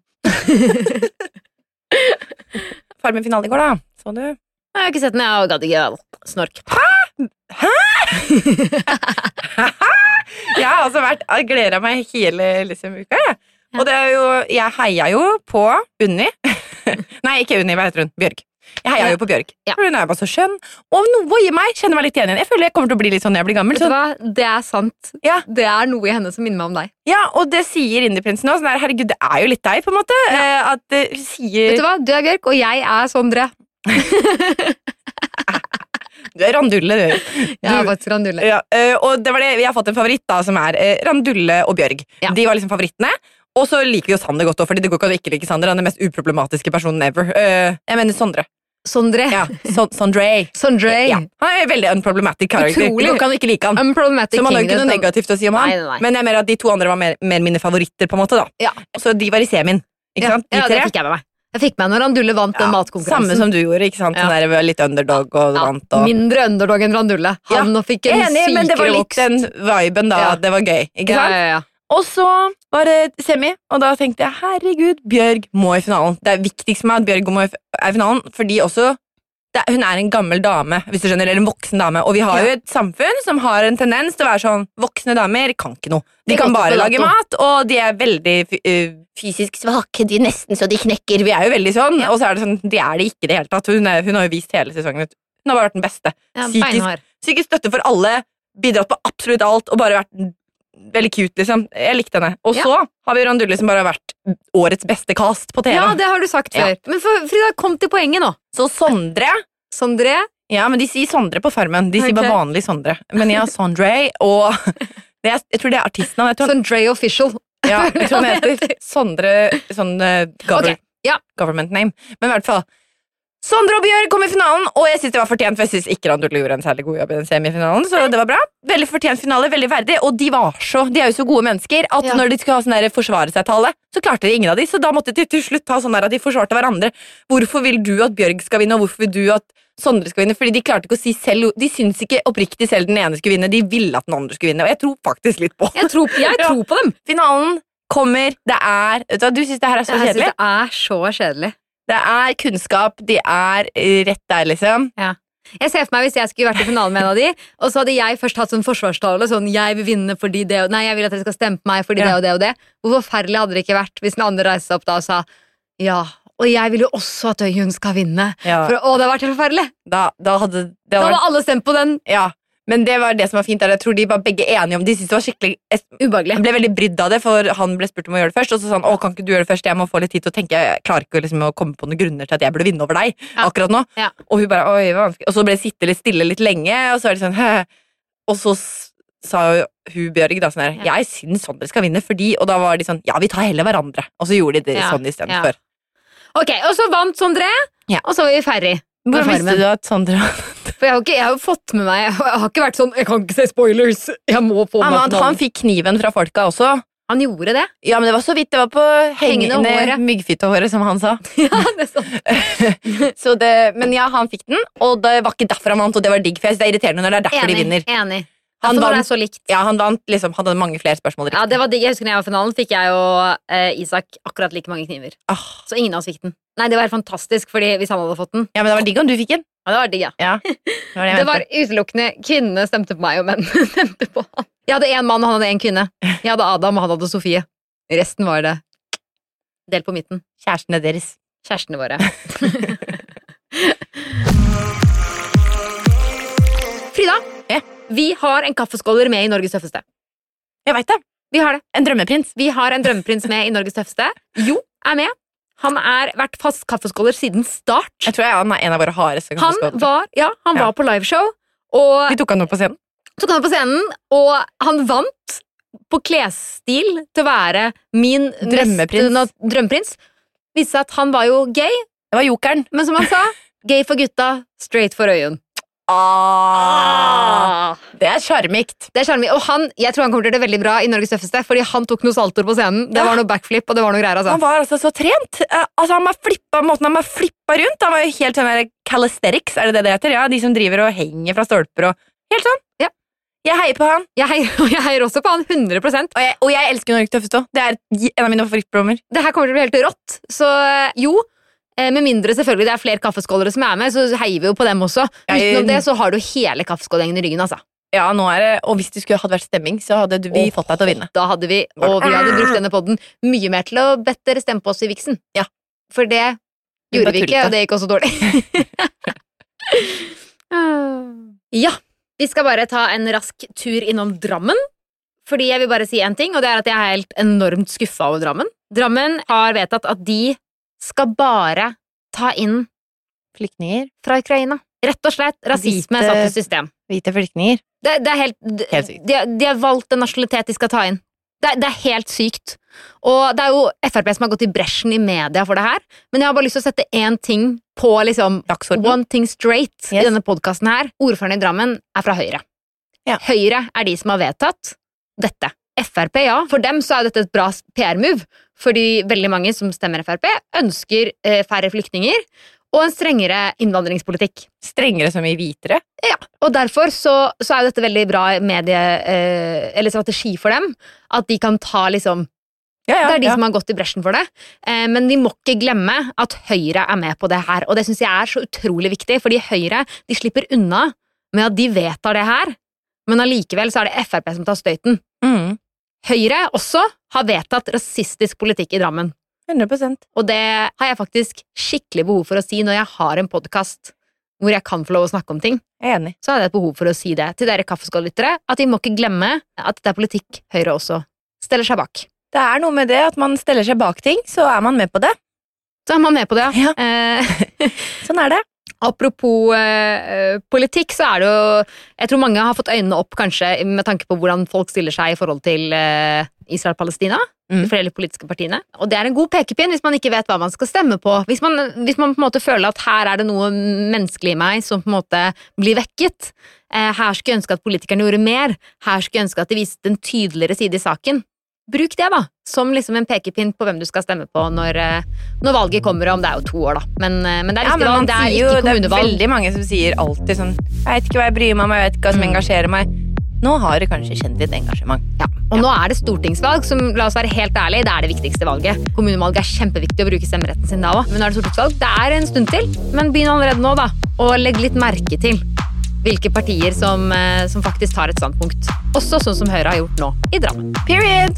G: Farmen-finale i går da, så du?
B: Jeg har ikke sett den, jeg gadd ikke snork.
G: Hæ? Jeg har altså jeg gleder meg hele liksom, uka, jeg. Og det jo, jeg heier jo på Unni. Nei, ikke Unni, hva heter hun? Bjørg. Jeg heier jo på Bjørg, for hun bare så skjønn. Og noe i meg kjenner meg litt igjen. Jeg føler jeg kommer til å bli litt sånn når jeg blir gammel.
B: Vet du hva? Det sant. Ja. Det noe i henne som minner meg om deg. Ja, og det sier Indie-prinsen også. Sånn herregud, det jo litt deg, på en måte. Ja. At det sier... Vet du hva? Du Bjørg, og jeg Sondre. Du Randulle, du. Ja, faktisk Randulle. Ja, og det var det, vi har fått en favoritt da, som Randulle og Bjørg. Ja. De var liksom favorittene. Og så liker vi jo Sander godt også, fordi det går ikke an å ikke like Sander. Han den mest uproblematiske personen ever. Jeg mener Sondre. Sondre. Ja, Sondre. Ja. Han veldig unproblematic character. Utrolig. Du kan ikke like han. Så man har ikke noe negativt å si om han. Nei. Men jeg mener at de to andre var mer mine favoritter, på en måte da. Ja. Så de var i semien, ikke sant? Ja, det fikk jeg med meg. Jeg fikk med når Randulle vant den matkonkurransen. Samme som du gjorde, ikke sant? Sånn der var litt underdog og vant. Og... Mindre underdog enn Randulle. Han fikk en sykere voks. Men det var litt den viben da, det var gøy, ikke sant? Ja. Og så var det semi, og da tenkte jeg, herregud, Bjørg må i finalen. Det viktigst med at Bjørg må i finalen, fordi også, hun en gammel dame, hvis du skjønner, eller en voksen dame, og vi har jo et samfunn som har en tendens til å være sånn, voksne damer kan ikke noe. De kan bare lage mat, og de veldig fysisk svake, de nesten så de knekker. Vi jo veldig sånn, og så det sånn, de det ikke det hele tatt. Hun har jo vist hele sesongen, hun har bare vært den beste. Psykisk støtte for alle, bidratt på absolutt alt, og bare vært veldig cute, liksom. Jeg likte henne. Og så har vi Randulle som bare har vært årets beste cast på TV. Ja, det har du sagt før. Men Frida, kom til poenget nå. Så Sondre. Ja, men de sier Sondre på Farmen. De sier bare vanlig Sondre. Men ja, Sondre, og jeg tror det artisten han. Sondre Official. Ja, jeg tror han heter Sondre, sånn government name. Men i hvert fall, Sondre og Bjørg kom i finalen, og jeg synes det var fortjent, for jeg synes ikke Randulle gjorde en særlig god jobb i den semifinalen, så det var bra. Veldig fortjent finale, veldig verdig, og de jo så gode mennesker, at når de skulle ha sånn der forsvare seg-tale, så klarte de ingen av de, så da måtte de til slutt ha sånn der at de forsvarte hverandre. Hvorfor vil du at Bjørg skal vinne, og hvorfor vil du at Sondre skal vinne? Fordi de klarte ikke å si selv, de synes ikke oppriktig selv den ene skulle vinne, de ville at den andre skulle vinne, og jeg tror faktisk litt på. Jeg tror på dem. Finalen kommer, du synes det her så kjedelig? Jeg synes det så kjedelig. Det kunnskap, de rett der, liksom. Ja. Jeg ser for meg hvis jeg skulle vært i finalen med en av de, og så hadde jeg først hatt sånn forsvarstale, sånn, jeg vil vinne fordi det, nei, jeg vil at dere skal stemme på meg fordi det og det og det. Hvor forferdelig hadde det ikke vært hvis den andre reiste opp da og sa, ja, og jeg vil jo også at Øyunn skal vinne. Ja. For, det har vært helt forferdelig. Da hadde alle stemt på den. Ja. Men det var det som var fint, jeg tror de var begge enige om, de synes det var skikkelig ubehagelig. Jeg ble veldig brydd av det, for han ble spurt om å gjøre det først, og så sa han, kan ikke du gjøre det først, jeg må få litt tid til å tenke, jeg klarer ikke liksom, å komme på noen grunner til at jeg burde vinne over deg, akkurat nå. Ja. Og hun bare, oi, hva vanskelig. Og så ble det sitte litt stille litt lenge, og så det sånn, og så
G: sa jo hun Bjørg da sånn her, jeg synes Sondre skal vinne fordi, og da var de sånn, ja, vi tar heller hverandre. Og så gjorde de det sånn i stedet for.
B: Ok, og så vant Sondre, og så var vi ferdig.
G: Hvordan visste du at Sondre...
B: For jeg har jo fått med meg, jeg har ikke vært sånn, jeg kan ikke se spoilers, jeg må få med
G: han fikk kniven fra folka også.
B: Han gjorde det?
G: Ja, men det var så vidt, det var på hengende myggfittehåret, som han sa.
B: Ja, det er sant.
G: Så men ja, han fikk den, og det var ikke derfor han vant, og det var digg, for jeg synes det er irriterende når det er derfor de vinner.
B: Enig. Han vant, så likt.
G: Ja, han vant, liksom, hadde mange flere spørsmål.
B: Ja, det var digg. Jeg husker når jeg var i finalen, fikk jeg og Isak akkurat like mange kniver. Så ingen av oss fikk den. Nei, det var helt fantastisk, fordi hvis han hadde fått den.
G: Ja, men det var digg om du fikk den.
B: Ja, det var digg, ja. Det var utelukkende kvinnene stemte på meg, og mennene stemte på han. Jeg hadde en mann, og han hadde en kvinne. Jeg hadde Adam, og han hadde Sofie. Resten var det delt på midten.
G: Kjærestene deres.
B: Kjærestene våre. Frida, vi har en kaffeskåler med i Norges tøffeste.
G: Jeg vet det.
B: Vi har det.
G: En drømmeprins.
B: Vi har en drømmeprins med i Norges tøffeste. Jo, er med. Han er vært fast kaffeskåler siden start.
G: Jeg tror han er en av våre hardeste kaffeskåler.
B: Han var på liveshow. Og
G: vi tok han opp på scenen.
B: Og han vant på klesstil til å være min drømmeprins. Viste seg at han var jo gay.
G: Det var jokeren.
B: Men som han sa, gay for gutta, straight for øyen.
G: Det er charmikt.
B: Og jeg tror han kommer til det veldig bra i Norges tøffeste, fordi han tok noen saltoer på scenen. Det var noe backflip, og det var noe greier. Altså.
G: Han var altså så trent. Måten han var flippa rundt. Han var jo helt sånn der calisthenics, er det heter? Ja, de som driver og henger fra stolper og helt sånn. Ja. Jeg heier på han.
B: Jeg heier også på han 100%.
G: Og jeg elsker Norges tøffeste også. Det er en av mine favorittprogrammer.
B: Det her kommer til å bli helt rått. Så jo, med mindre selvfølgelig det er flere kaffeskålere som er med, så heier vi jo på dem også. Utenom det så har du hele kaffeskålgjengen i ryggen, altså.
G: Ja, nå er det, og hvis det hadde vært stemming, så hadde vi fått deg til å vinne.
B: Da hadde vi, og vi hadde brukt denne podden mye mer til å bedt dere stemme på oss i Vixen.
G: Ja.
B: For det gjorde vi ikke, og det gikk også dårlig. Ja, vi skal bare ta en rask tur innom Drammen, fordi jeg vil bare si en ting, og det er at jeg er helt enormt skuffet over Drammen. Drammen har vedtatt at de skal bare ta inn
G: flyktninger
B: fra Ukraina. Rett og slett rasisme satt i system.
G: Hvite flyktninger.
B: Det er helt sykt. De har valgt en nasjonalitet de skal ta inn. Det er helt sykt. Og det er jo FrP som har gått i bresjen i media for det her, men jeg har bare lyst til å sette en ting på liksom one thing straight i denne podcasten her. Ordføreren i Drammen er fra Høyre. Ja. Høyre er de som har vedtatt dette. FrP, ja. For dem så er dette et bra PR-move, fordi veldig mange som stemmer FrP ønsker færre flyktninger og en strengere innvandringspolitikk.
G: Strengere som i hvitere?
B: Ja, og derfor så er dette veldig bra eller strategi for dem, at de kan ta liksom det er de som har gått i bresjen for det, men vi må ikke glemme at Høyre er med på det her, og det synes jeg er så utrolig viktig, fordi Høyre, de slipper unna med at de vedtar det her, men allikevel så er det FrP som tar støyten. Høyre også har vedtatt rasistisk politikk i Drammen.
G: 100%.
B: Og det har jeg faktisk skikkelig behov for å si når jeg har en podcast hvor jeg kan få lov å snakke om ting.
G: Jeg er enig.
B: Så har jeg et behov for å si det til dere kaffeskållyttere, at vi må ikke glemme at det er politikk Høyre også steller seg bak.
G: Det er noe med det at man steller seg bak ting, så er man med på det.
B: Så er man med på det, ja.
G: Sånn er det.
B: Apropos politikk, så er det jo, jeg tror mange har fått øynene opp kanskje med tanke på hvordan folk stiller seg i forhold til Israel-Palestina, de flere politiske partiene. Og det er en god pekepinn hvis man ikke vet hva man skal stemme på. Hvis man på en måte føler at her er det noe menneskelig i meg som på en måte blir vekket. Her skulle jeg ønske at politikerne gjorde mer. Her skulle jeg ønske at de viste en tydeligere side i saken. Bruk det da, som liksom en pekepinn på hvem du skal stemme på når valget kommer, om det er jo 2 år da. Men det er viktig da, det er ikke kommunevalg.
G: Det er veldig mange som sier alltid sånn, jeg vet ikke hva jeg bryr meg om, jeg vet ikke hva som engasjerer meg. Nå har du kanskje kjent litt engasjement.
B: Ja, og nå er det stortingsvalg, som la oss være helt ærlig, det er det viktigste valget. Kommunevalget er kjempeviktig å bruke stemmeretten sin da også, men nå er det stortingsvalg. Det er en stund til, men begynn allerede nå da, og legg litt merke til hvilke partier som faktisk tar et standpunkt. Også sånn som Høyre har gjort nå i Drammen.
G: Period!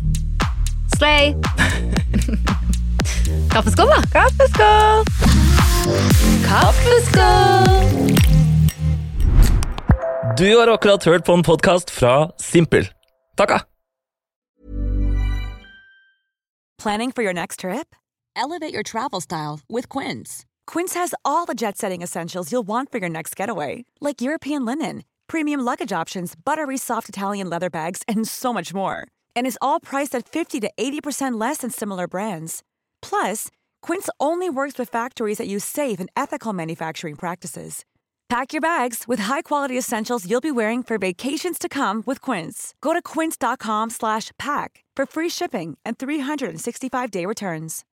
B: Slay! Kaffeskål da!
G: Kaffeskål!
B: Kaffeskål!
A: Du har akkurat hørt på en podcast fra Simpel. Takka!
L: Planning for your next trip? Elevate your travel style with Quince. Quince has all the jet-setting essentials you'll want for your next getaway, like European linen, premium luggage options, buttery soft Italian leather bags, and so much more. And is all priced at 50 to 80% less than similar brands. Plus, Quince only works with factories that use safe and ethical manufacturing practices. Pack your bags with high-quality essentials you'll be wearing for vacations to come with Quince. Go to quince.com/pack for free shipping and 365-day returns.